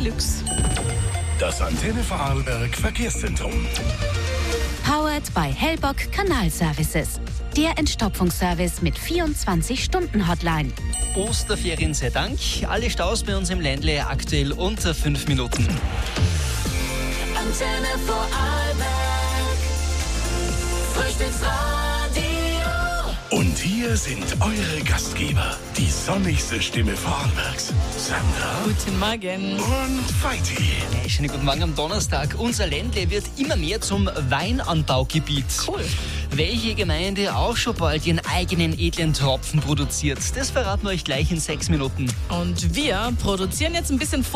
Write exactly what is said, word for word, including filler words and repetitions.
Deluxe. Das Antenne Vorarlberg Verkehrszentrum. Powered by Hellbock Kanalservices. Der Entstopfungsservice mit vierundzwanzig Stunden Hotline. Osterferien sei Dank. Alle Staus bei uns im Ländle aktuell unter fünf Minuten. Antenne Vorarlberg. Frühstücksradio. Und hier sind eure Gastgeber. Die sonnigste Stimme Vorarlbergs. Sandra Guten Morgen. und Feiti. Hey, schönen guten Morgen am Donnerstag. Unser Ländle wird immer mehr zum Weinanbaugebiet. Cool. Welche Gemeinde auch schon bald ihren eigenen edlen Tropfen produziert, das verraten wir euch gleich in sechs Minuten. Und wir produzieren jetzt ein bisschen